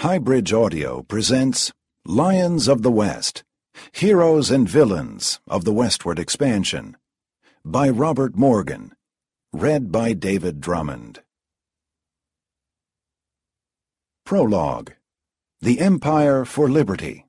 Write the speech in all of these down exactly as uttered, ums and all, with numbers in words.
Highbridge Audio presents Lions of the West, Heroes and Villains of the Westward Expansion, by Robert Morgan, read by David Drummond. Prologue: The Empire for Liberty.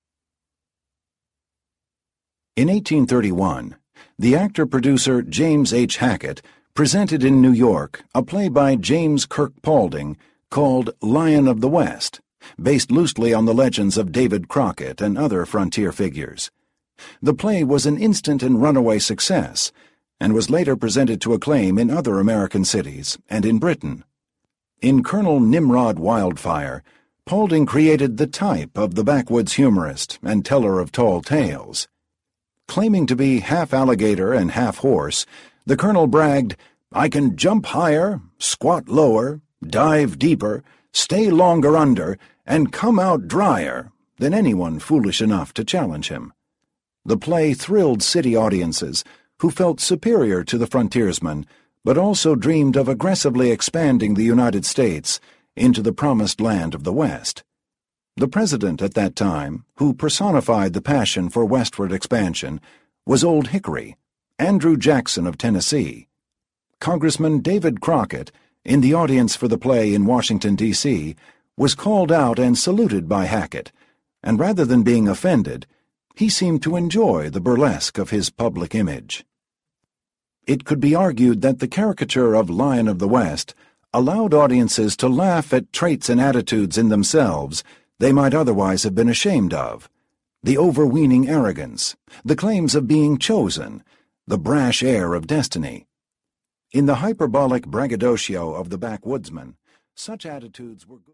In eighteen thirty-one, the actor-producer James H. Hackett presented in New York a play by James Kirk Paulding called Lion of the West, based loosely on the legends of David Crockett and other frontier figures. The play was an instant and runaway success, and was later presented to acclaim in other American cities and in Britain. In Colonel Nimrod Wildfire, Paulding created the type of the backwoods humorist and teller of tall tales. Claiming to be half alligator and half horse, the colonel bragged, "I can jump higher, squat lower, dive deeper, stay longer under, and come out drier than anyone foolish enough to challenge him." The play thrilled city audiences who felt superior to the frontiersman, but also dreamed of aggressively expanding the United States into the promised land of the West. The president at that time, who personified the passion for westward expansion, was Old Hickory, Andrew Jackson of Tennessee. Congressman David Crockett, in the audience for the play in Washington, D C, was called out and saluted by Hackett, and rather than being offended, he seemed to enjoy the burlesque of his public image. It could be argued that the caricature of Lion of the West allowed audiences to laugh at traits and attitudes in themselves they might otherwise have been ashamed of: the overweening arrogance, the claims of being chosen, the brash air of destiny. In the hyperbolic braggadocio of the backwoodsman, such attitudes were good.